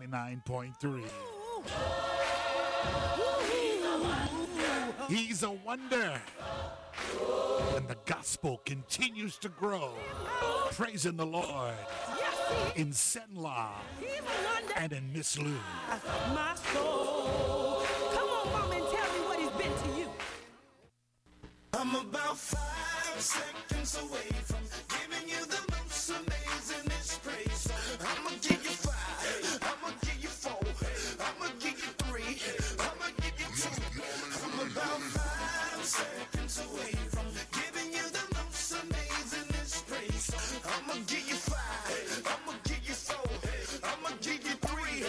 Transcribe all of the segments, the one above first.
99.3. He's a wonder. And the gospel continues to grow. Praising the Lord in Senla and in Miss Lou. My soul. Come on, mama, and tell me what he's been to you. I'm about 5 seconds away from giving you the most amazing praise. I'ma give you 5, I'ma give you 4, I'ma give you 3, I'ma give you 2. I'm about 5 seconds away from giving you the most amazing praise. I'ma give you 5, I'ma give you 4, I'ma give you 3,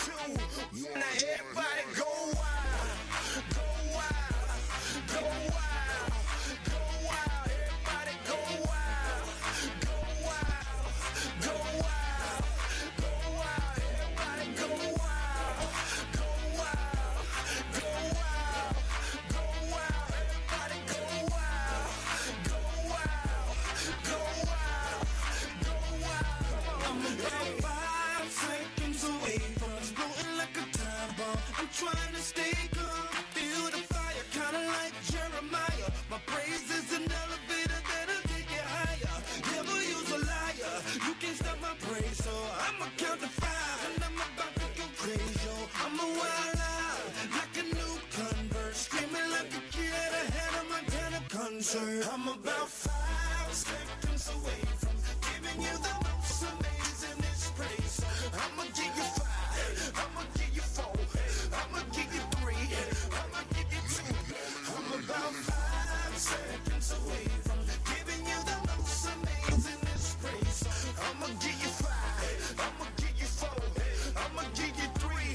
2. Now everybody go wild, go wild, go wild, go wild. Everybody go wild, go wild, go wild, go wild. Everybody go wild, go wild, go wild, go wild. Everybody go wild, go wild, go wild, go wild. I'm about 5 seconds away from exploding like a time bomb. I'm trying to stay calm, feel the fire, kinda like Jeremiah. My praise is an elevator that'll take you higher. Never use a liar, you can't stop my praise. So I'ma count to 5 and I'm about to go crazy. Yo, I'm a wild out, like a new convert, screaming like a kid ahead of my kind of concert. I'm about 5 seconds away from giving you the most amazing praise. I'ma give you 5, I'ma give you 4, I'ma give you 3, I'ma give you 2. I'm about 5 seconds away from giving you the most amazing praise. I'ma give you 5, I'ma give you 4, I'ma give you 3,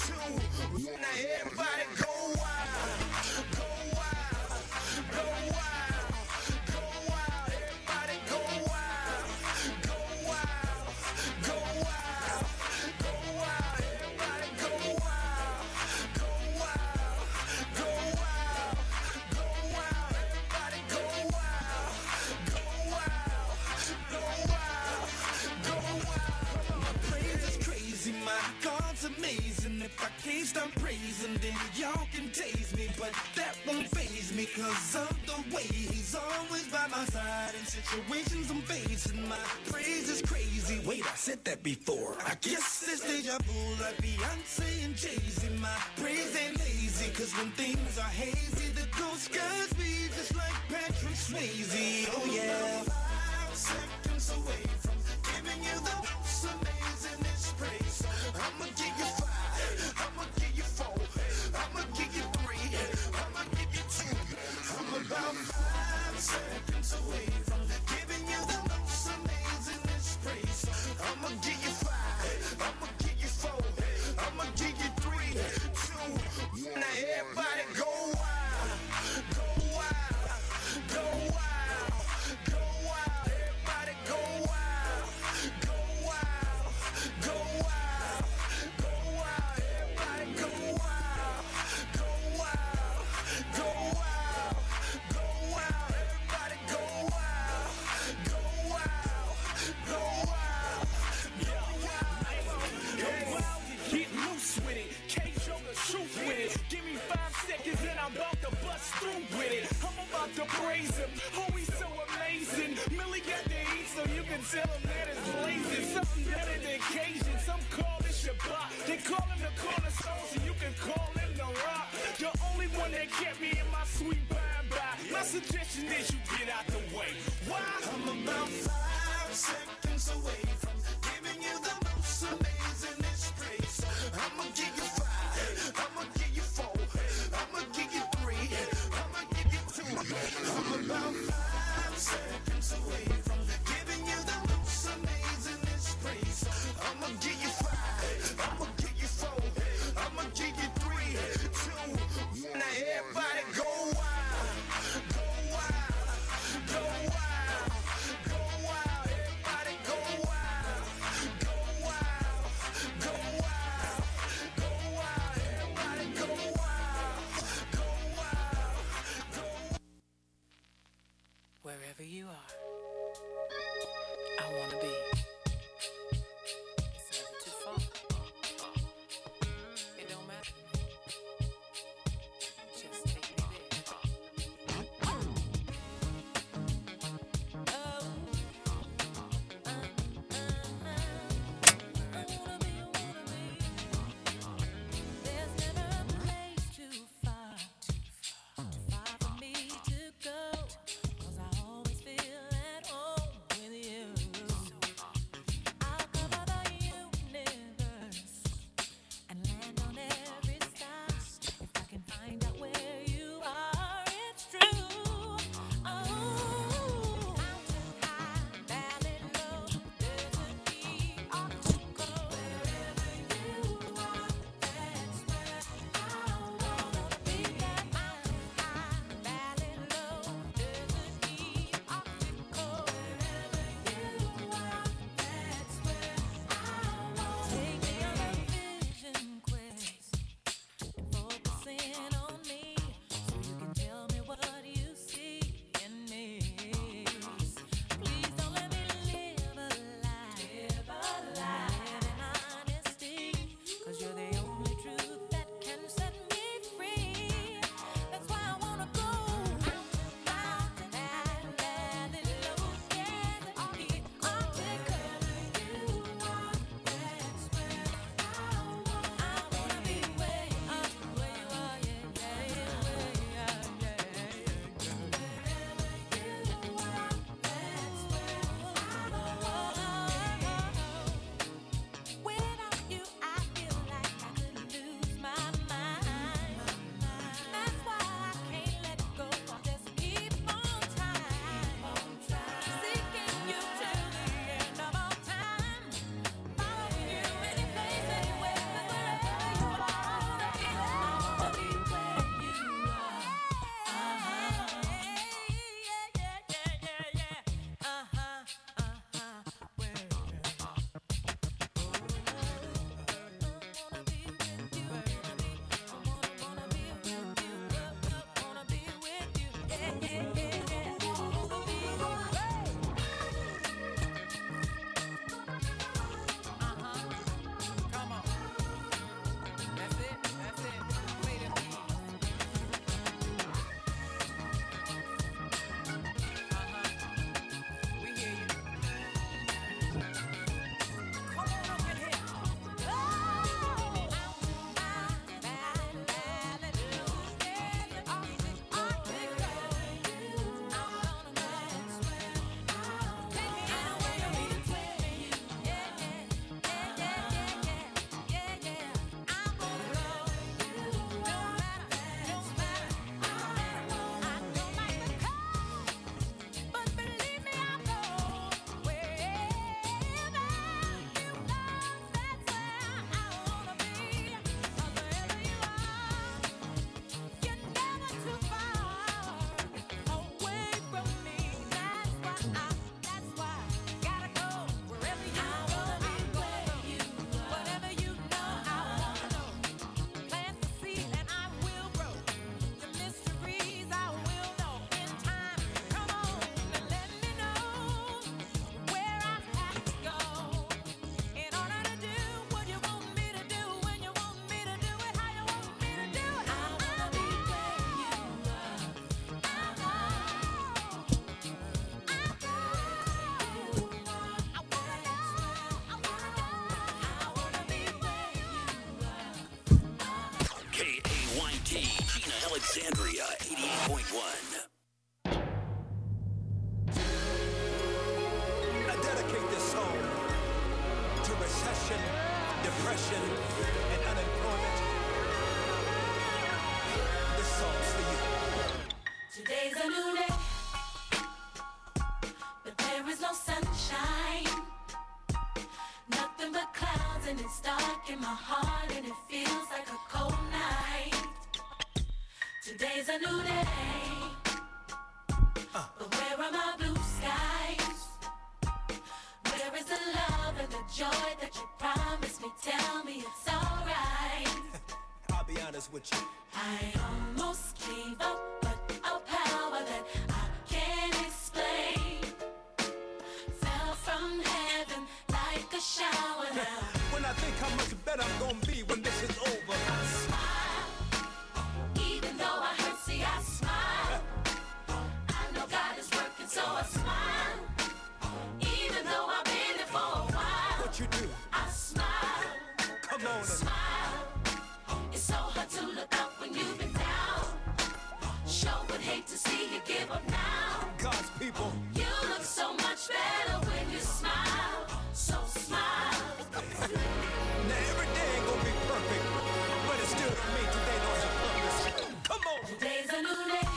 2. Now everybody go wild, go wild, go wild, go wild. Everybody go wild, go wild, go wild, go wild. Everybody go wild, go wild, go wild, go wild. Everybody go wild, go wild, go wild, go wild. My praise is crazy, my God's amazing. If I can't stop praising, then y'all can tase me, but that won't faze me, cause of the way he's always by my side in situations I'm facing. My praise is crazy. Wait, I said that before. I guess it's deja vu like Beyonce and Jay-Z. My praise ain't lazy, cause when things are hazy, the ghost guides me just like Patrick Swayze. Oh yeah. 5 seconds away from giving you the most amazing praise. I'ma give you 5, I'ma give you 4, I'ma give you 3, I'ma give you 2. I'm about 5 seconds away from giving you the most amazing praise. I'ma give you 5, I'ma give you 4, I'ma give you 3, 2. Now everybody go wild, go wild, go wild, go wild. Everybody go wild, go wild, go wild, go wild. Everybody go wild, go wild, go wild, go wild. Everybody go wild, go wild, go wild, go wild. Get loose with it, can't show the truth with it. Give me 5 seconds and I'm about to bust through with it. I'm about to praise him, oh he's so amazing. Millie got the heat so you can tell him that it's blazing. Something better than Cajun, some call it Shabbat. They call him the cornerstone so you can call him the rock. The only one that kept me in my sweet bye-bye. My suggestion is you get out the way. Why? I'm about 5 seconds away from giving you the most amazing praise. I'ma give you 5, I'ma give you 4, I'ma give you 3, I'ma give you 2. I'm about 5 seconds away from giving you the most amazing praise. I'ma give you 5, I'ma give you 4, I'ma give you 3, 2. Now everybody go wild, go wild, go wild, go wild. Everybody go wild. Alexandria 88.1. I dedicate this song to recession, depression, and unemployment. This song's for you. Today's a new day, but there is no sunshine. Nothing but clouds and it's dark in my heart and it feels like a cold night. Today's a new day, but where are my blue skies? Where is the love and the joy that you promised me? Tell me it's alright. I'll be honest with you. I almost gave up, but a power that I can't explain fell from heaven like a shower now. When I think how much better I'm gonna be when this is over, I smile, even though I hurt, see I smile. I know God is working, so I smile. Even though I've been here for a while, what you do? I smile. Come on and Smile. It's so hard to look up when you've been down. Sure would hate to see you give up now. God's people. You look so much better when you smile. So smile. Now every day ain't gonna be perfect, but it still don't mean today don't have purpose. Come on. Today's a new day,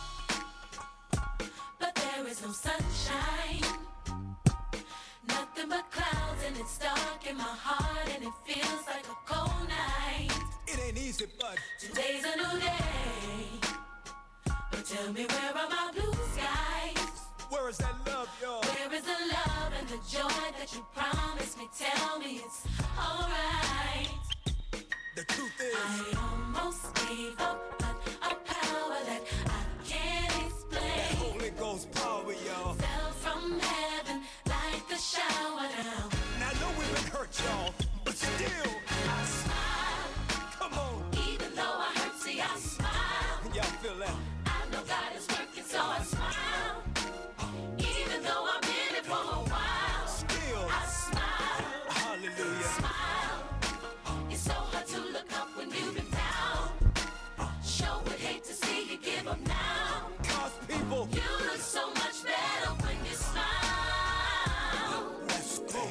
but there is no sunshine. Nothing but clouds and it's dark in my heart and it feels like a cold night. It ain't easy, but Today's a new day, but tell me where are my blue skies? where is that love, y'all? Where is the love and the joy that you promised me? Tell me it's alright. The truth is, I almost gave up, but a power that I can't that explain Holy Ghost power, y'all. fell from heaven like a shower down. Now I know we've been hurt, y'all, but still, I smile, come on. even though I hurt, see I smile. Y'all feel that? I know God is working, so I smile. Even though I've been here for a while, Still, I smile. hallelujah. Smile. It's so hard to look up when you've been down. Sure would hate to see you give up now. God's people. You look so much better when you smile. Let's go.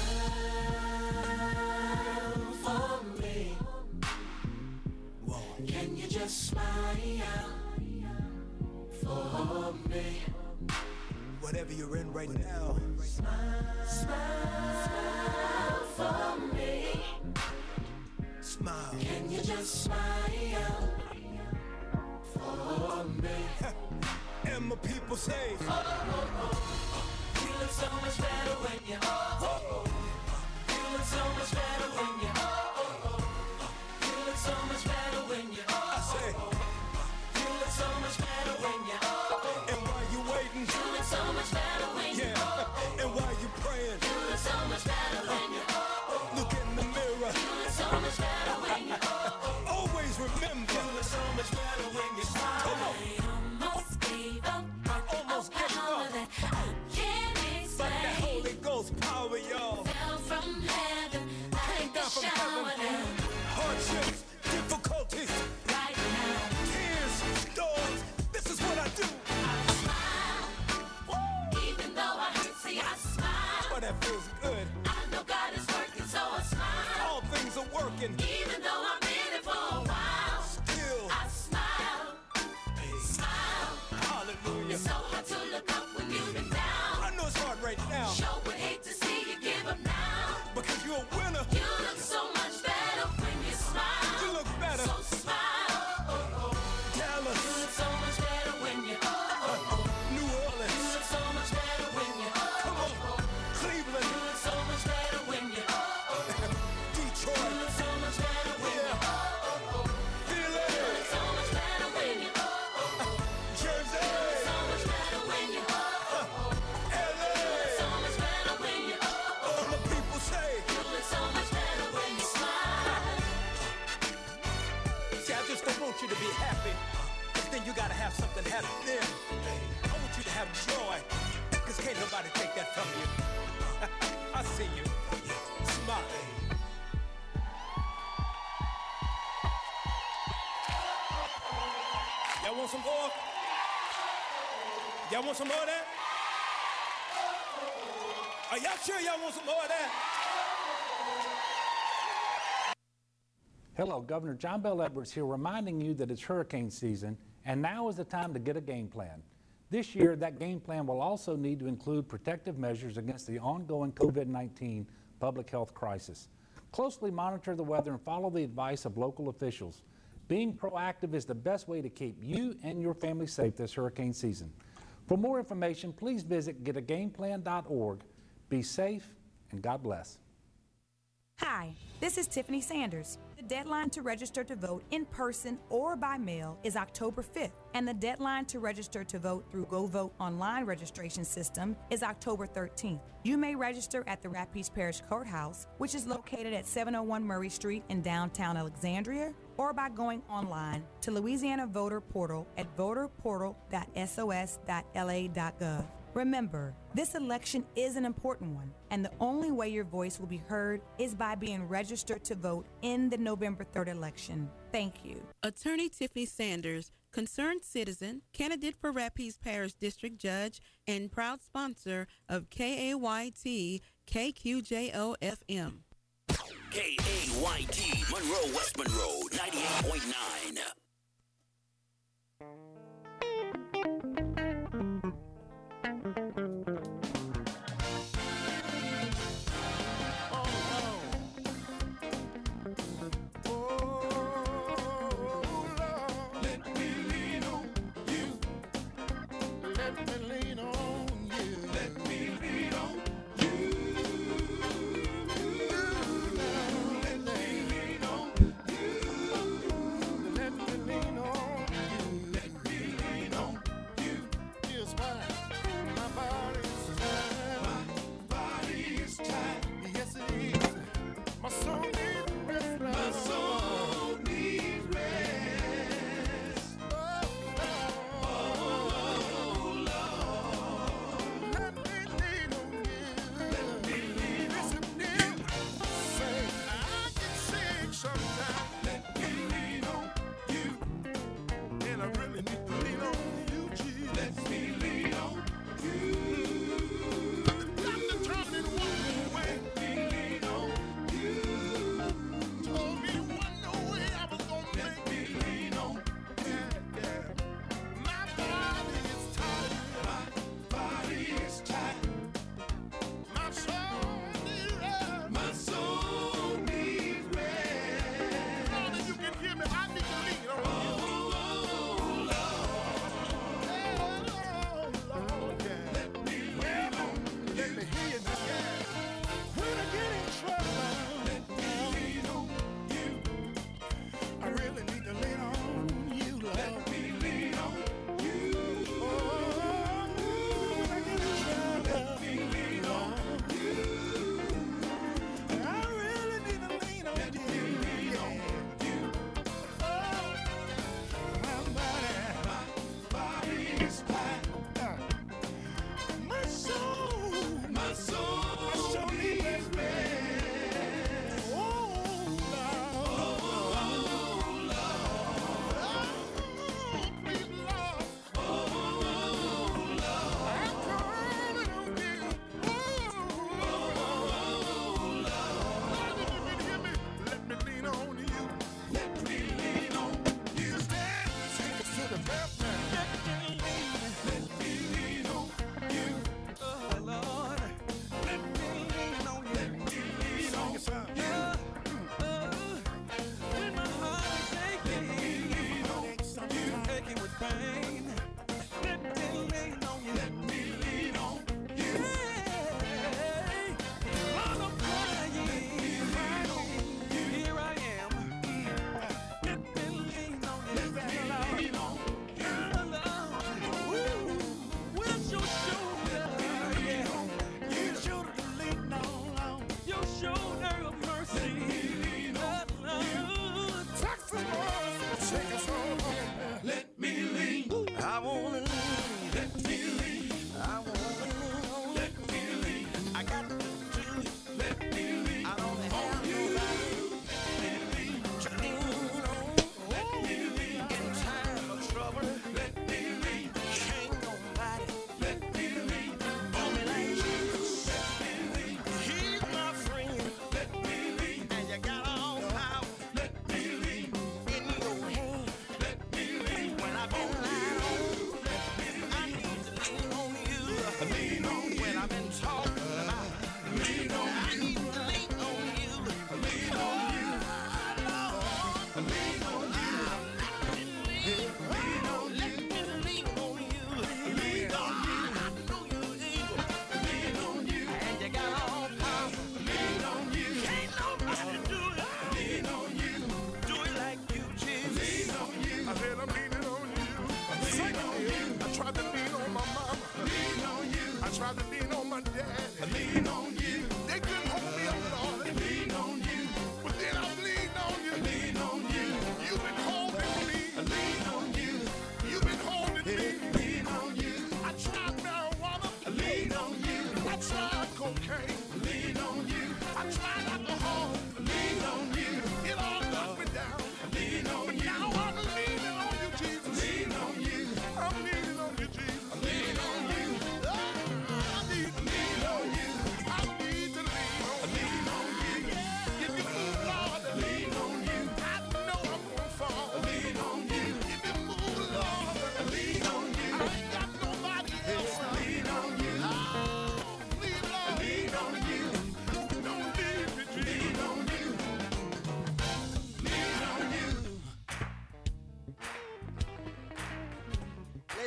For me, Whoa. can you just smile for me? Whatever you're in right now, Smile for me. smile. Can you just smile for me? And my people say, You look so much better when you. You look so much better when you. You look so much better when you. I say, You look so much better when you. and while you waiting, You look so much better when you. yeah, and while you praying, You look so much better when you. look in the mirror. You look so much better when you. Always remember, you look so much better when you smile. Come on, I almost gave up, but almost a gave power up. that I can't But that explain Holy Ghost power, y'all. fell from heaven Came like a down from shower heaven. down. Hardships, difficulties, Right now, tears, storms. This is what I do. I smile. Even though I hurt, see I smile. But that feels good. I know God is working, so I smile. All things are working. Even though I've been here for a while, Still, I smile. Smile. hallelujah. It's so hard to look up when you've been down. I know it's hard right now Sure would hate to see you give up now. because you're a winner. You look so much better when you smile. You look better. So smile. Dallas, You look so much better when you. New You Orleans, look so much better when you. come on, Cleveland, You look so much better when you. You Detroit, look so much better when you. yeah, Philly, You look so much better when you. Jersey, So much better when you. LA. So much better when you. All my people say, You look so much better when you smile. see, I just don't want you to be happy, 'cause then you gotta have something happen then. I want you to have joy, 'cause can't nobody take that from you. I see you. Smile. Y'all want some more? Y'all want some more of that? Are y'all sure y'all want some more of that? Hello, Governor John Bell Edwards here, reminding you that it's hurricane season, and now is the time to get a game plan. This year, that game plan will also need to include protective measures against the ongoing COVID-19 public health crisis. Closely monitor the weather and follow the advice of local officials. Being proactive is the best way to keep you and your family safe this hurricane season. For more information, please visit getagameplan.org. Be safe, and God bless. Hi, this is Tiffany Sanders. The deadline to register to vote in person or by mail is October 5th, and the deadline to register to vote through GoVote online registration system is October 13th. You may register at the Rapides Parish Courthouse, which is located at 701 Murray Street in downtown Alexandria, or by going online to Louisiana Voter Portal at voterportal.sos.la.gov. Remember, this election is an important one, and the only way your voice will be heard is by being registered to vote in the November 3rd election. Thank you. Attorney Tiffany Sanders, concerned citizen, candidate for Rapides Parish District Judge, and proud sponsor of KAYT KQJO FM. KAYT Monroe, West Monroe, 98.9. Let me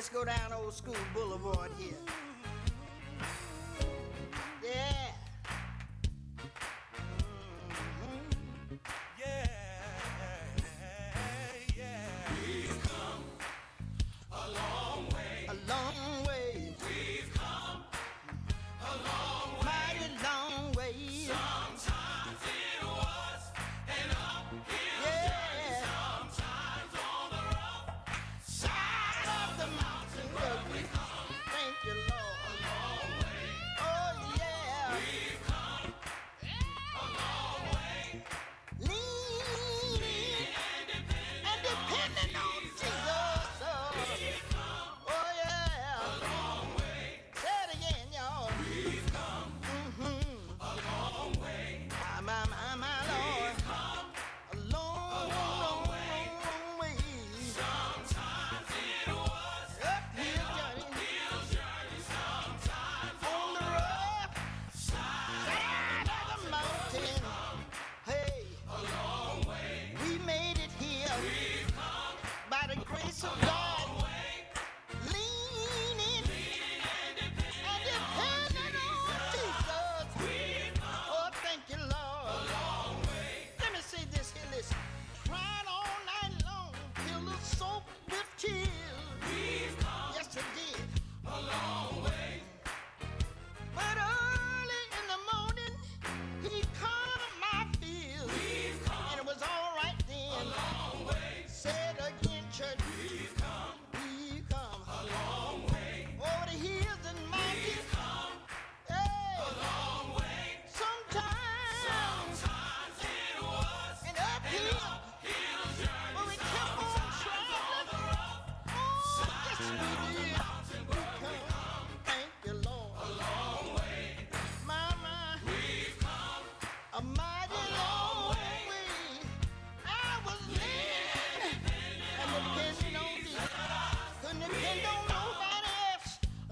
let's go down Old School Boulevard here. Yeah. We've come a long way. A long way. We've come a long way. Mighty long way. Sometimes it was an uphill journey. Sometimes on the rough side of the mountain. But we come. Thank you, Lord. A long way. Oh, yeah. We've come a long way. Leaning and depending on Jesus. Oh, yeah. A long way. Say it again, y'all. We've come a long way. My Lord. We've come A long way. Sometimes it was Uphill journey. journey. Sometimes On the rough side of the mountain. Hey, a long way. we made it here We've come by the grace of God. way. Leaning and depending on Jesus. We've come Oh, thank you, Lord. a long way. Let me say this here, listen. Crying all night long, pillows soaked with tears. We've come Yes, it did. a long way. But early in the morning, he calmed my fears. We've come And it was all right a then. long way. Said again, church, We've come we've come a long way. over the hills and mountains. We've come Hey, a long way. sometimes Sometimes it was and uphill, hill journey. but we kept on traveling. Oh, yes, we did. We come. Thank you, Lord. A long way. My, We've come a mighty long way. I was leaning and depending on thee. Couldn't depend on nobody else.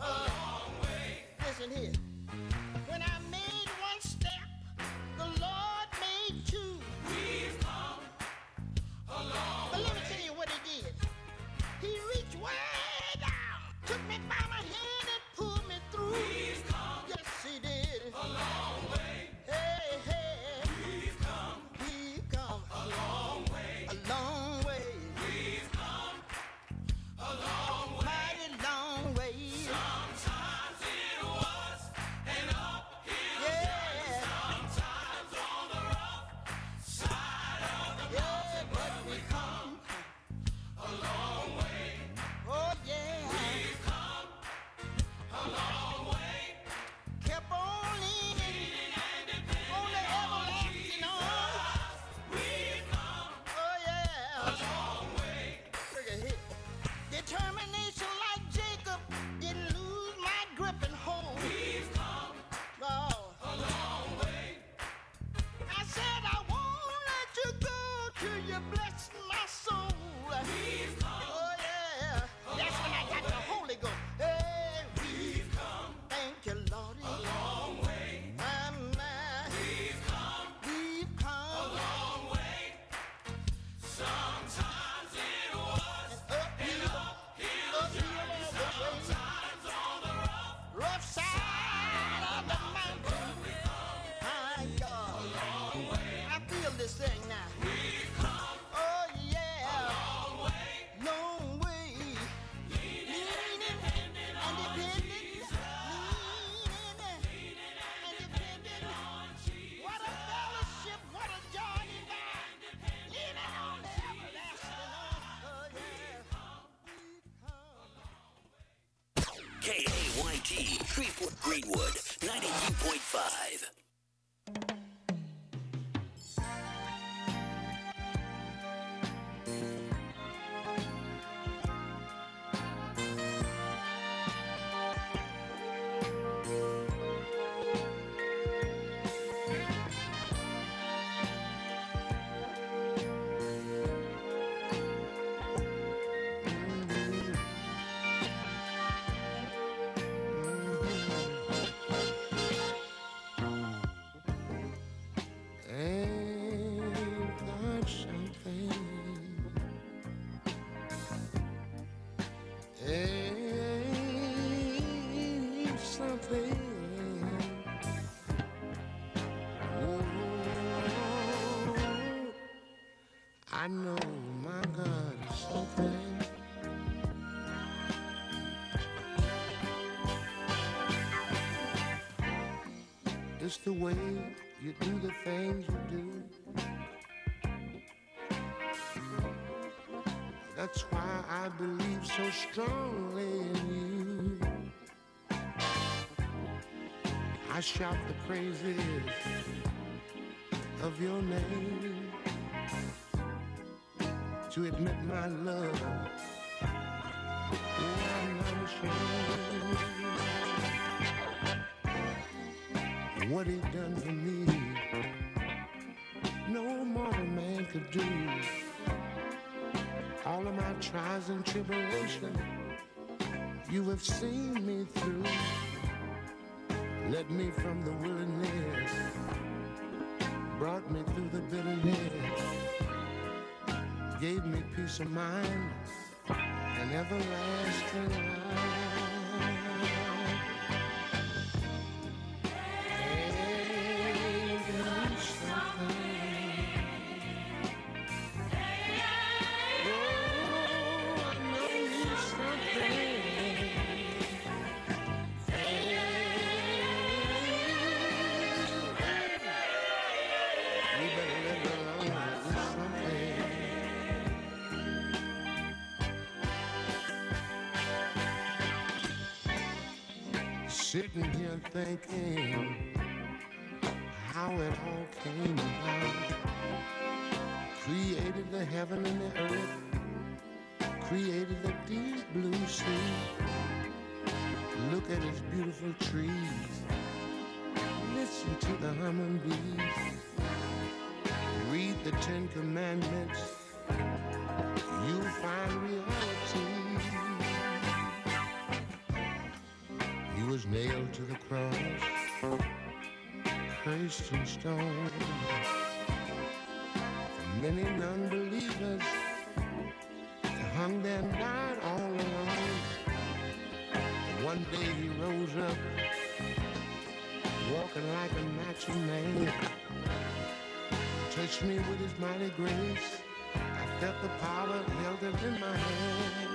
Listen here. When I made one step, the Lord made two. We've come a long But let me tell you what he did. He reached way down, took me by my hand and pulled me through. We've come Yes, he did. a long way. Hey, hey, We've come we've come a long way. a long way, We've come a long way. mighty long way. Sometimes it was an uphill Yeah, sometimes on the rough side of the yeah, but we come. a long way. Oh, yeah, We've come a long way. kept on leaning on the everlasting arms. We've come Oh, yeah. a long way. Look at here. Determination like Jacob didn't lose my grip and hold. We've come Lord. a long way. I said I won't let you go till you bless my soul. We've come Oh yeah, that's when I got the Holy Ghost. Hey, We've come thank you, Lord. a long way. We've We've come a long way. Sometimes it was uphill journey. Sometimes on the rough side of the mountain. My God, I feel this thing now. We've come Oh yeah, long way. long way. Leaning and depending. Leaning and depending on Jesus. What a fellowship, what a joy divine. Leaning on the everlasting arms. Oh yeah. KAYT, Shreveport Greenwood, 92.5. I know my God is something. It's the way you do the things you do. That's why I believe so strongly in you. I shout the praises of your name to admit my love. Oh, I'm not ashamed. What he done for me, no mortal man could do. All of my trials and tribulations, you have seen me through. Led me from the wilderness, brought me through the bitterness, gave me peace of mind and everlasting life. Sitting here thinking how it all came about. Created the heaven and the earth, created the deep blue sea. Look at his beautiful trees, listen to the humming bees. Read the 10 Commandments, you'll find reality. He was nailed to the cross, cursed and stoned. For many non-believers, they hung there and died all alone. One day he rose up, walking like a natural man. Touched me with his mighty grace. I felt the power, held it in my hand.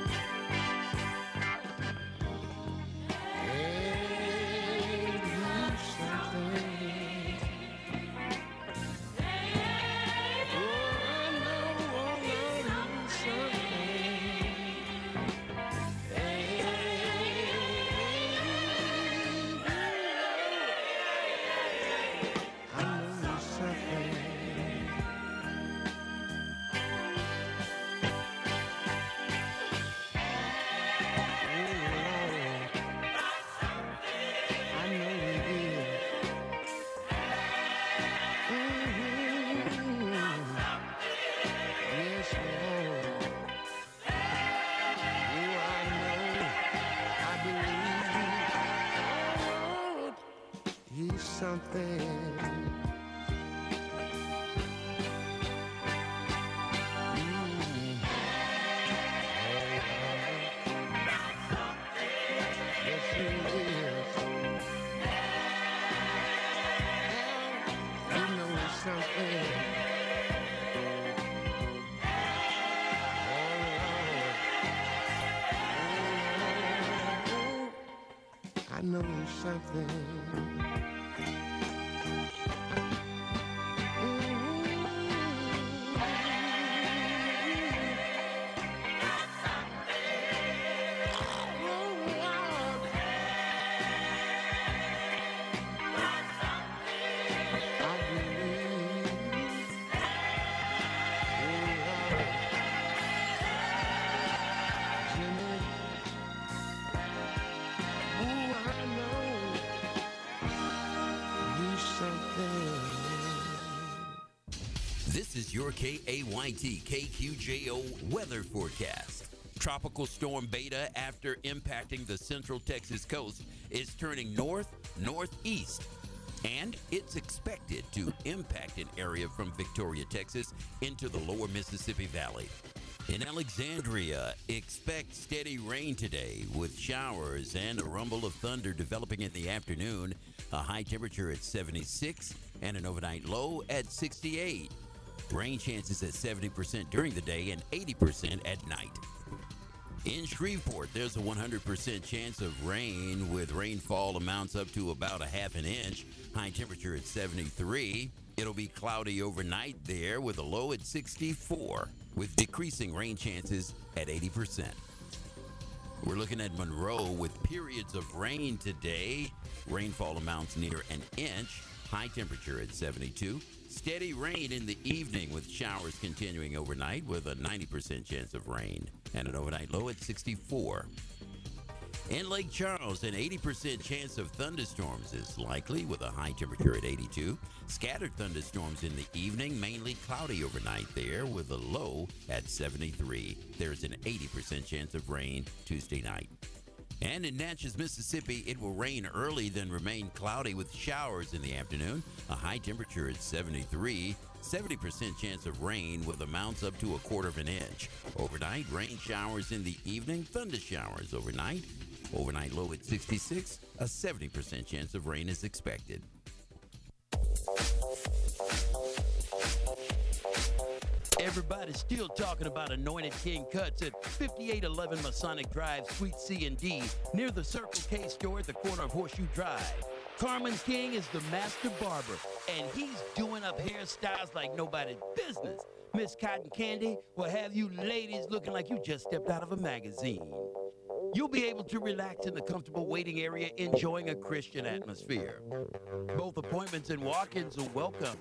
Something. Yes, he is. You know something. I know something. This is your KAYT KQJO weather forecast. Tropical storm Beta, after impacting the central Texas coast, is turning northeast, and it's expected to impact an area from Victoria, Texas, into the lower Mississippi Valley. In Alexandria, expect steady rain today with showers and a rumble of thunder developing in the afternoon. A high temperature at 76 and an overnight low at 68. Rain chances at 70% during the day and 80% at night. In Shreveport, there's a 100% chance of rain with rainfall amounts up to about a half an inch. High temperature at 73. It'll be cloudy overnight there with a low at 64 with decreasing rain chances at 80%. We're looking at Monroe with periods of rain today. Rainfall amounts near an inch. High temperature at 72. Steady rain in the evening with showers continuing overnight with a 90% chance of rain and an overnight low at 64. In Lake Charles, an 80% chance of thunderstorms is likely with a high temperature at 82. Scattered thunderstorms in the evening, mainly cloudy overnight there with a low at 73. There's an 80% chance of rain Tuesday night. And in Natchez, Mississippi, it will rain early, then remain cloudy with showers in the afternoon. A high temperature at 73. 70% chance of rain with amounts up to a quarter of an inch. Overnight, rain showers in the evening, thunder showers overnight. Overnight low at 66. A 70% chance of rain is expected. Everybody's still talking about Anointed King Cuts at 5811 Masonic Drive, Suite C and D, near the Circle K store at the corner of Horseshoe Drive. Carmen King is the master barber, and he's doing up hairstyles like nobody's business. Miss Cotton Candy will have you ladies looking like you just stepped out of a magazine. You'll be able to relax in the comfortable waiting area, enjoying a Christian atmosphere. Both appointments and walk-ins are welcome.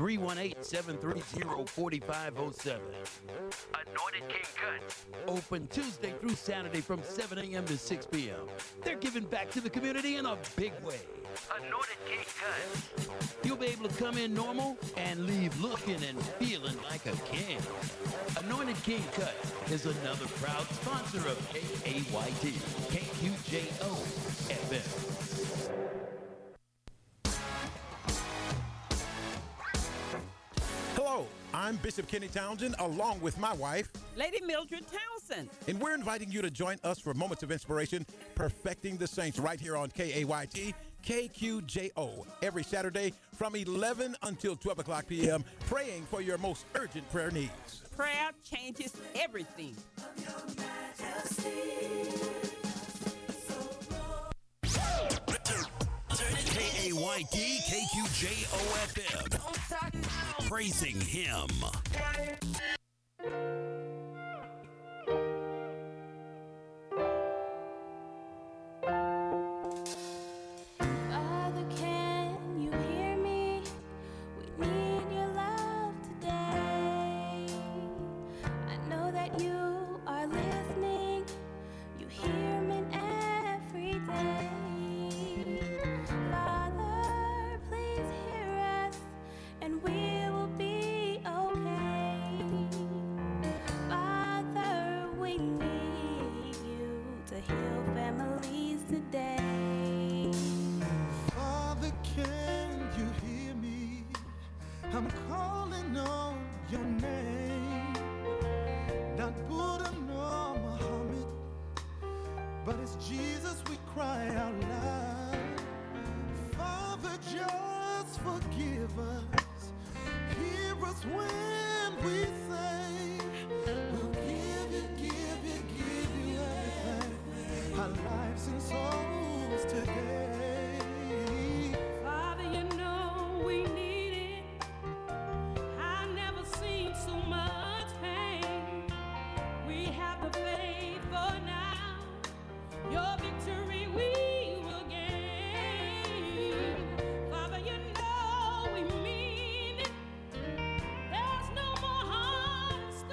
318-730-4507. Anointed King Cuts. Open Tuesday through Saturday from 7 a.m. to 6 p.m. They're giving back to the community in a big way. Anointed King Cuts. You'll be able to come in normal and leave looking and feeling like a king. Anointed King Cuts is another proud sponsor of KAYT, KQJO FM. Hello, I'm Bishop Kenny Townsend, along with my wife, Lady Mildred Townsend. And we're inviting you to join us for Moments of Inspiration, Perfecting the Saints, right here on KAYT, KQJO, every Saturday from 11 until 12 o'clock p.m., praying for your most urgent prayer needs. Prayer changes everything. KAYT, KQJO FM. Praising Him. Father, can you hear me? We need your love today. I know that you are listening. You hear me every day. Father, please hear us, and we will be okay. Father, we need you to heal families today. Father, can you hear me? I'm calling on your name. Not Buddha nor Muhammad, but it's Jesus we cry out loud. Father, just forgive us. Hear us when we say we'll give you everything. Our lives and souls today. Father, you know we need it. I've never seen so much pain. We have the faith for now. Your victory we will gain. Father, you know we mean it. There's no more hearts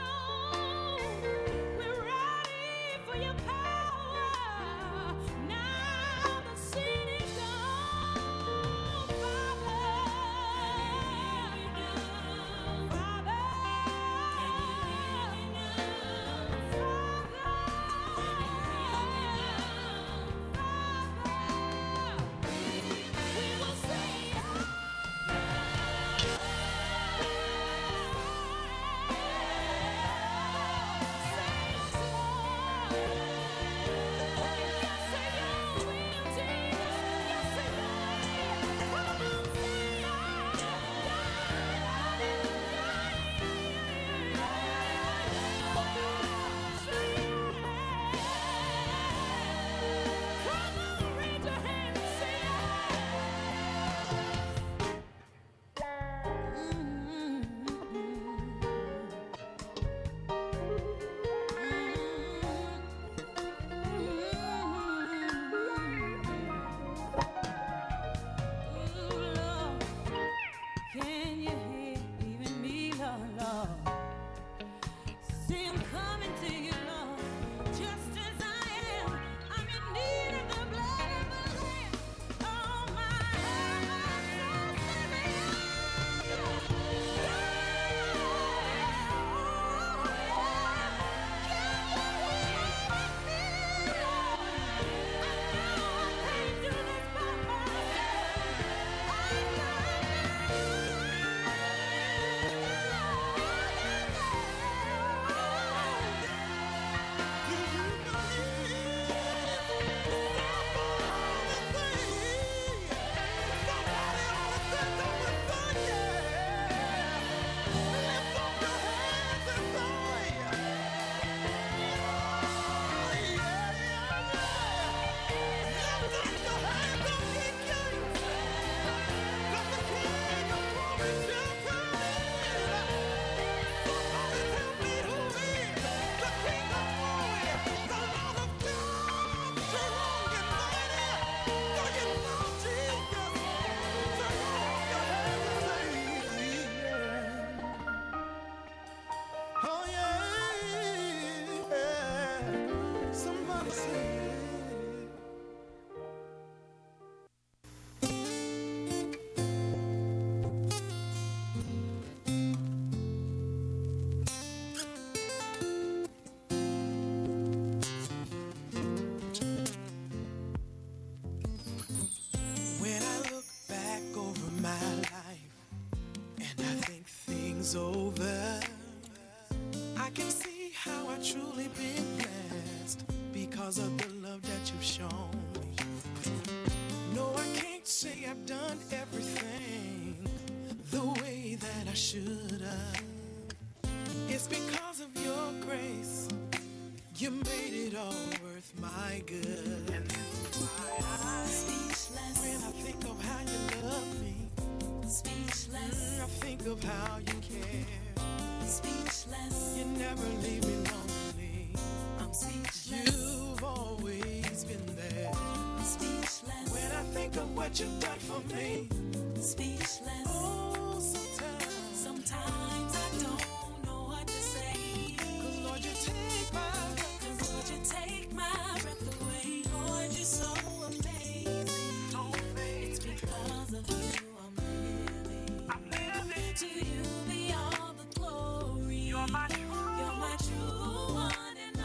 I can see how I truly been blessed because of the love that you've shown me. No, I can't say I've done everything the way that I should have. It's because of your grace. You made it all worth my good. And that's why I'm speechless when I think of how you love me. Speechless. I think of how you care. Speechless. You never leave me lonely. I'm speechless. You've always been there. Speechless. When I think of what you've done for me. Speechless. Oh, sometimes I don't know what to say. 'Cause Lord, you take my breath. 'Cause Lord, you take my breath away. Lord, you're so amazing. It's because of you I'm living. To you be all the glory. You're my true one and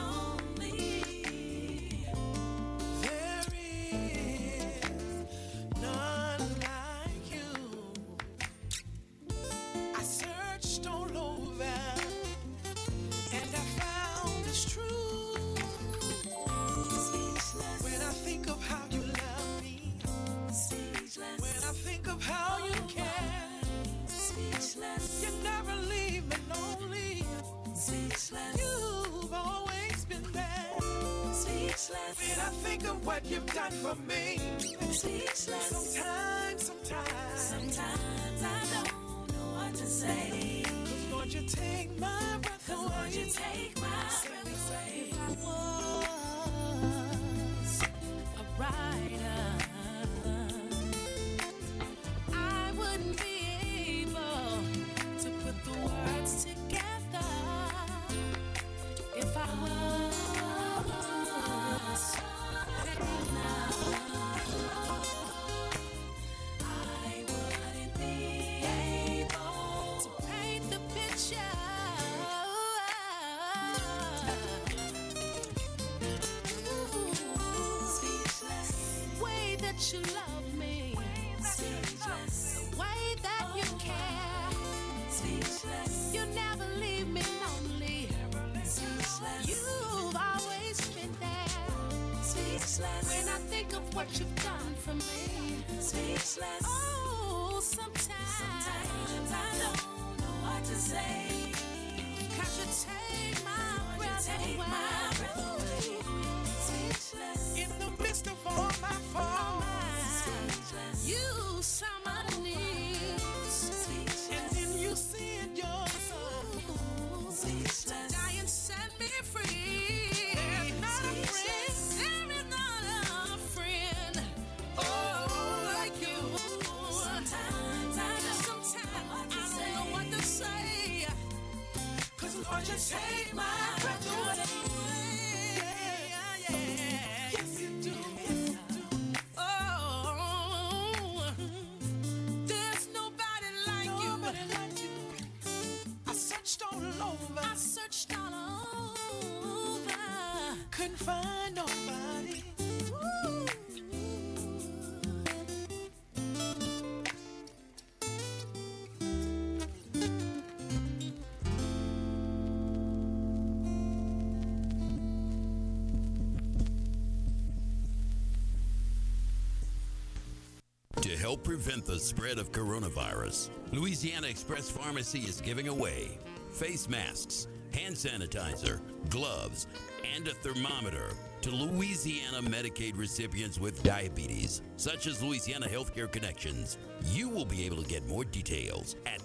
only. There is none like you. I searched all over and I found this truth. Speechless. When I think of how you love me. Speechless. When I think of how you care. Speechless. You never leave me lonely. Speechless. You've always been there. Speechless. When I think of what you've done for me. Speechless. Sometimes I don't know what to say. 'Cause Lord, you take my breath away. 'Cause Lord, you take my breath away. If I was a writer, I wouldn't be able to put the words together. If I was I wouldn't be able to paint the picture. Speechless. Way that you love me. Speechless. The way that you care. Speechless. You never leave me lonely. Speechless. You've always been there. Speechless. When I think of what you've done for me. Speechless. Oh, sometimes I don't know what to say. 'Cause you take my breath away. Speechless. In the midst of all my faults. You saw my needs. And then you send your son. Die and set me free. There's not a friend. There is not a friend. Oh, like you. Sometimes I don't know what to say. 'Cause Lord, you take my breath away. Yeah. Yes, you do. Oh, there's nobody like you. I searched all over. Couldn't find nobody. To help prevent the spread of coronavirus, Louisiana Express Pharmacy is giving away face masks, hand sanitizer, gloves, and a thermometer to Louisiana Medicaid recipients with diabetes, such as Louisiana Healthcare Connections. You will be able to get more details at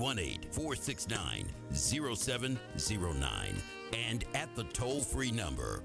318-469-0709 and at the toll-free number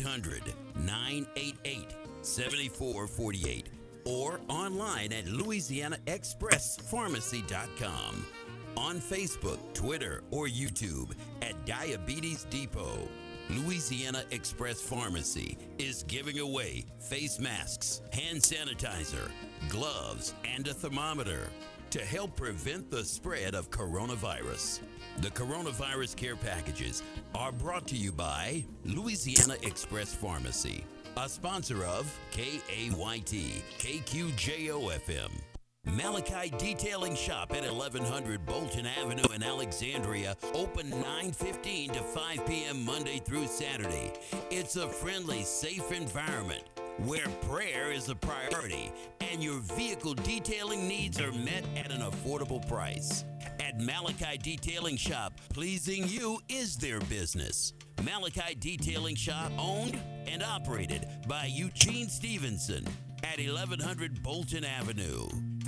800-988-7448 or online at LouisianaExpressPharmacy.com. On Facebook, Twitter, or YouTube at Diabetes Depot. Louisiana Express Pharmacy is giving away face masks, hand sanitizer, gloves, and a thermometer to help prevent the spread of coronavirus. The coronavirus care packages are brought to you by Louisiana Express Pharmacy, a sponsor of KAYT, KQJO FM. Malachi Detailing Shop at 1100 Bolton Avenue in Alexandria, open 9:15 to 5 p.m. Monday through Saturday. It's a friendly, safe environment where prayer is a priority and your vehicle detailing needs are met at an affordable price. At Malachi Detailing Shop, pleasing you is their business. Malachi Detailing Shop, owned and operated by Eugene Stevenson at 1100 Bolton Avenue.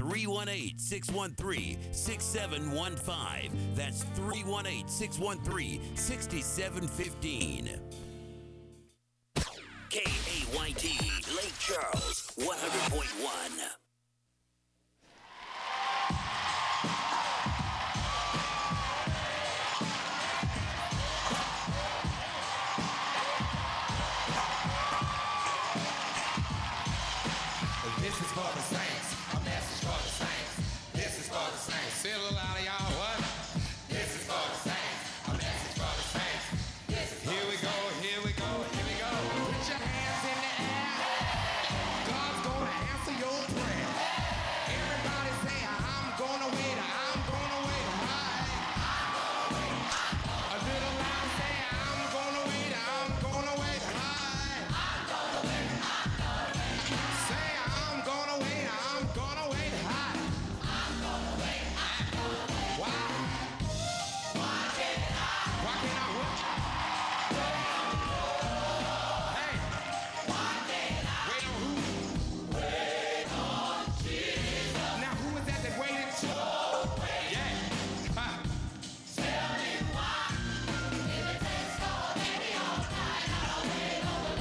318-613-6715. That's 318-613-6715. KAYT, Lake Charles, 100.1. This is for the saints. A message for the saints. This is for the saints. Say a little louder, y'all. What? This is for the saints. A message for the saints. Here we go, here we go, here we go. Put your hands in the air. God's gonna answer your prayer. Everybody say, I'm gonna wait, I'm gonna wait high. A little louder say, I'm gonna wait, I'm gonna wait high. Say, I'm gonna wait high. Why? Why can't I what? Hey. Why can't I wait on who? Wait on Jesus. Now who is that waited? Yeah. Tell me why. If it takes all day, all night, I'll wait on the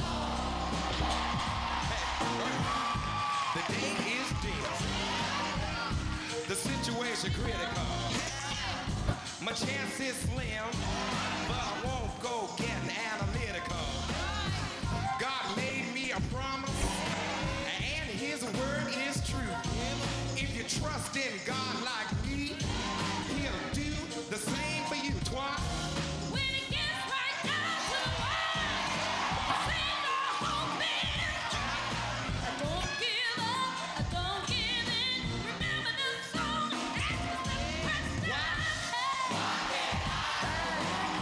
Lord. The day is dead. The situation critical. My chance is slim, but I won't go getting analytical. God made me a promise, and his word is true. If you trust in God like me, he'll do the same for you twice. When it gets right down to it, sing the whole thing. Don't give up, don't give in. Remember the song. Why can't I?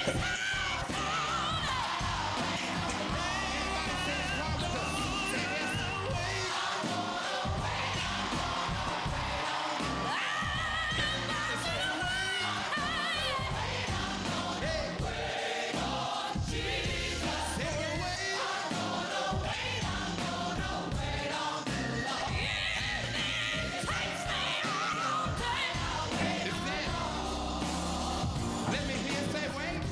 Let me hear you say, wait.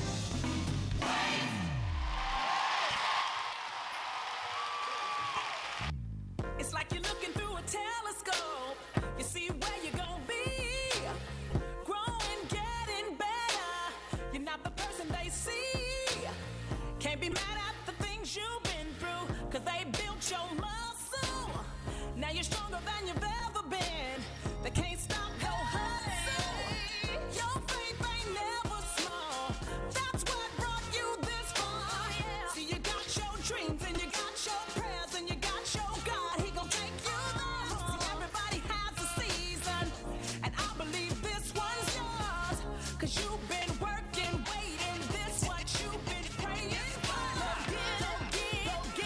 It's like you're looking through a telescope. You see where you're gonna be. Growing, getting better. You're not the person they see. Can't be mad at the things you've been through, 'cause they built your muscle. Now you're stronger than you've ever been. They can't stop your hustle. Your faith ain't never small. That's what brought you this far. See, you got your dreams and you got your prayers and you got your God. He gon' take you there. See, everybody has a season, and I believe this one's yours. 'Cause you've been working, waiting. This what you've been praying for. Go get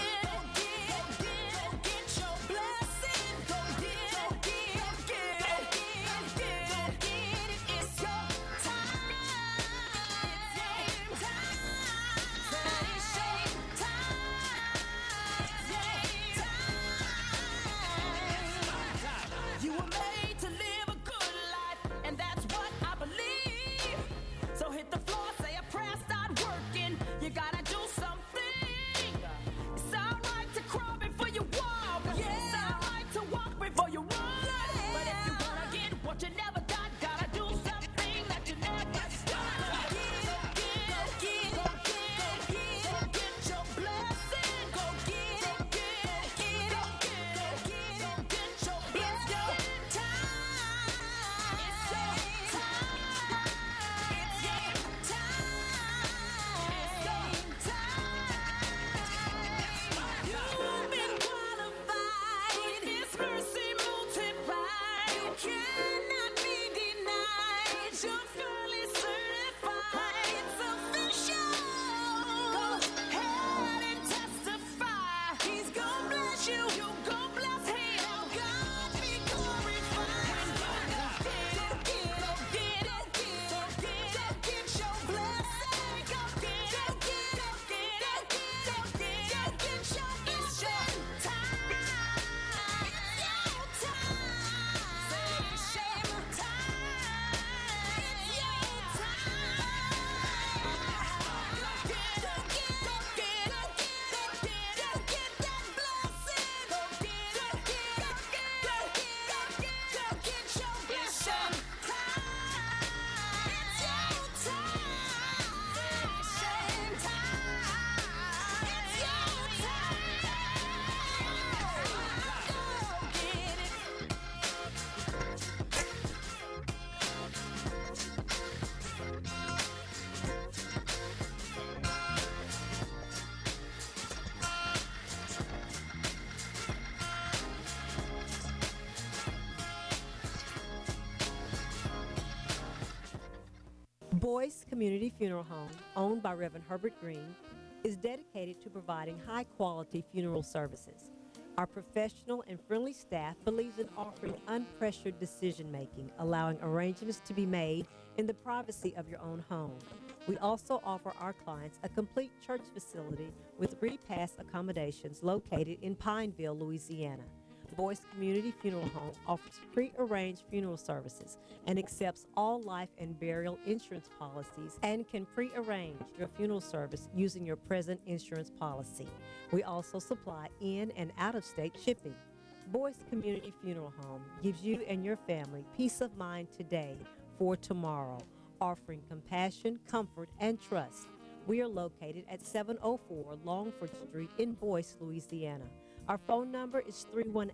your blessing. Go get it. It's your time. It's shame time. You were made to live a good life, and that's what I believe. So hit the floor, say a prayer, start working. You gotta do something. It's alright to crawl before you walk. It's alright to walk before you run. But if you wanna get what you never got, gotta do something that you never done. Get your blessing. Go get your blessing. It's your time. It's your time. You've been qualified. His mercy multiplied. You cannot be denied. You're fully certified. It's official. Go ahead and testify. He's gonna bless you. You gon' bless him. God be glorified. When you get your blessing. Go get your it's your time. It's your time. Shame time. It's your time. Get that blessing. Go get your blessing. It's your time. Shame time. It's your Boyce Community Funeral Home, owned by Reverend Herbert Green, is dedicated to providing high-quality funeral services. Our professional and friendly staff believes in offering unpressured decision-making, allowing arrangements to be made in the privacy of your own home. We also offer our clients a complete church facility with repast accommodations located in Pineville, Louisiana. Boyce Community Funeral Home offers pre-arranged funeral services and accepts all life and burial insurance policies and can pre-arrange your funeral service using your present insurance policy. We also supply in- and out-of-state shipping. Boyce Community Funeral Home gives you and your family peace of mind today for tomorrow, offering compassion, comfort, and trust. We are located at 704 Longford Street in Boyce, Louisiana. Our phone number is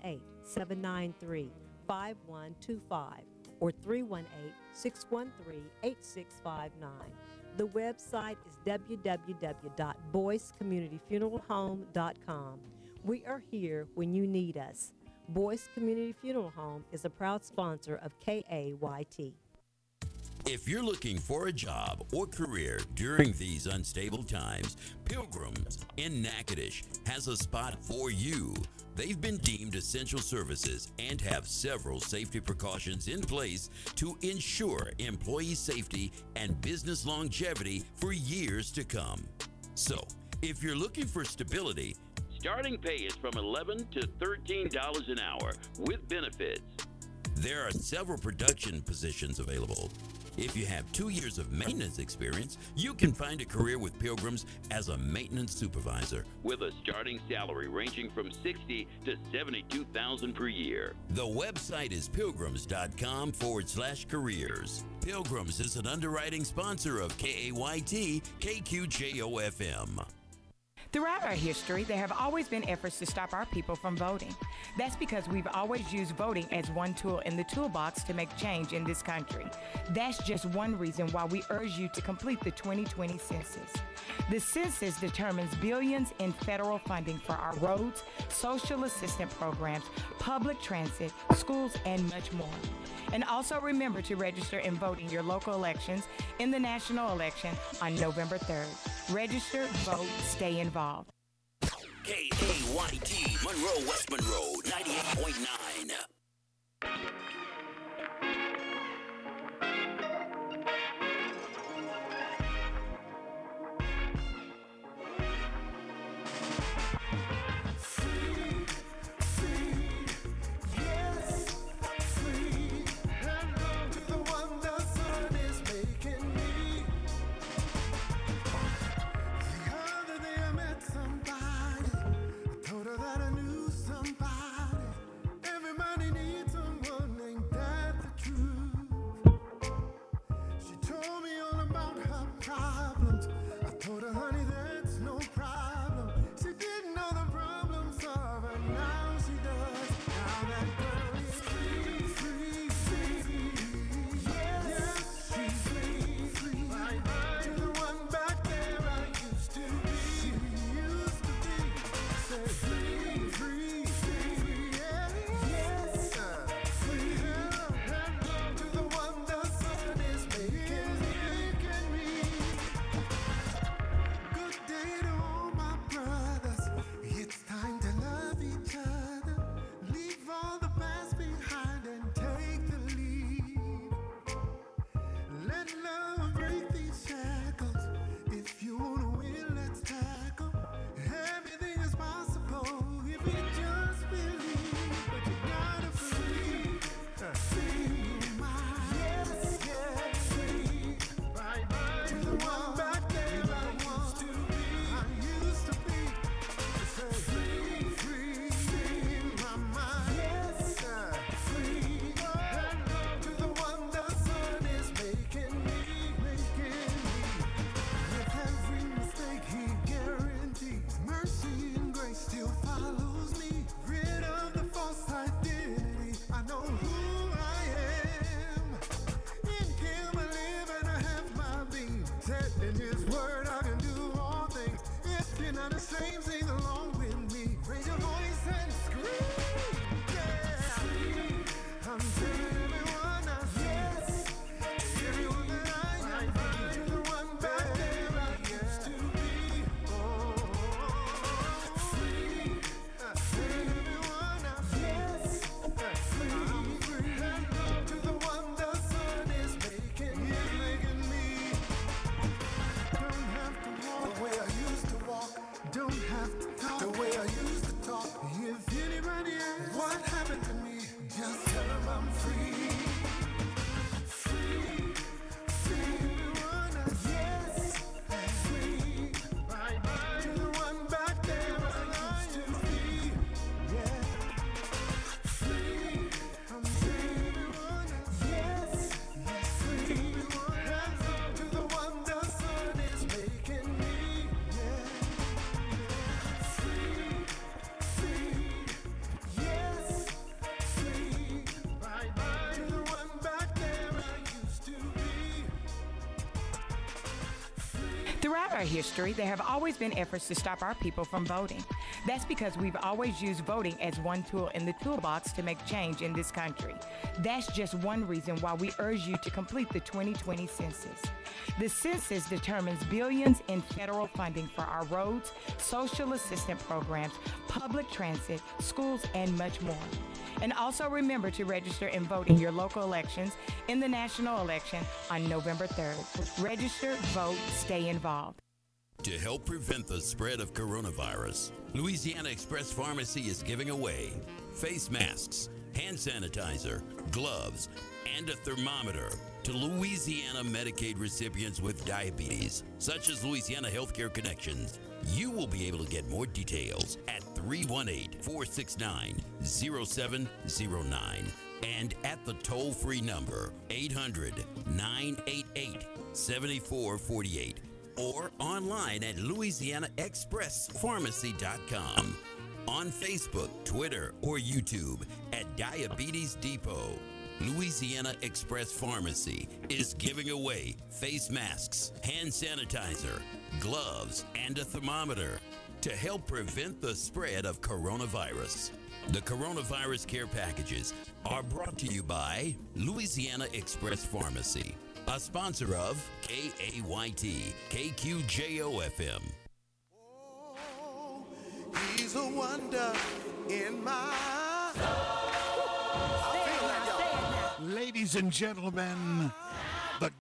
318-793-5125 or 318-613-8659. The website is www.boycecommunityfuneralhome.com. We are here when you need us. Boyce Community Funeral Home is a proud sponsor of KAYT. If you're looking for a job or career during these unstable times, Pilgrims in Natchitoches has a spot for you. They've been deemed essential services and have several safety precautions in place to ensure employee safety and business longevity for years to come. So, if you're looking for stability, starting pay is from $11 to $13 an hour with benefits. There are several production positions available. If you have 2 years of maintenance experience, you can find a career with Pilgrims as a maintenance supervisor with a starting salary ranging from $60,000 to $72,000 per year. The website is pilgrims.com/careers. Pilgrims is an underwriting sponsor of KAYT KQJO-FM. Throughout our history, there have always been efforts to stop our people from voting. That's because we've always used voting as one tool in the toolbox to make change in this country. That's just one reason why we urge you to complete the 2020 census. The census determines billions in federal funding for our roads, social assistance programs, public transit, schools, and much more. And also remember to register and vote in your local elections in the national election on November 3rd. Register, vote, stay involved. KAYT, Monroe, West Monroe, 98.9. Throughout our history, there have always been efforts to stop our people from voting. That's because we've always used voting as one tool in the toolbox to make change in this country. That's just one reason why we urge you to complete the 2020 census. The census determines billions in federal funding for our roads, social assistance programs, public transit, schools, and much more. And also remember to register and vote in your local elections in the national election on November 3rd. Register, vote, stay involved. To help prevent the spread of coronavirus, Louisiana Express Pharmacy is giving away face masks, hand sanitizer, gloves, and a thermometer to Louisiana Medicaid recipients with diabetes, such as Louisiana Healthcare Connections. You will be able to get more details at 318-469-0709 and at the toll-free number 800-988-7448 or online at LouisianaExpressPharmacy.com. On Facebook, Twitter, or YouTube at Diabetes Depot. Louisiana Express Pharmacy is giving away face masks, hand sanitizer, gloves, and a thermometer to help prevent the spread of coronavirus. The coronavirus care packages are brought to you by Louisiana Express Pharmacy, a sponsor of KAYT, KQJO-FM. He's a wonder in my Ladies and gentlemen,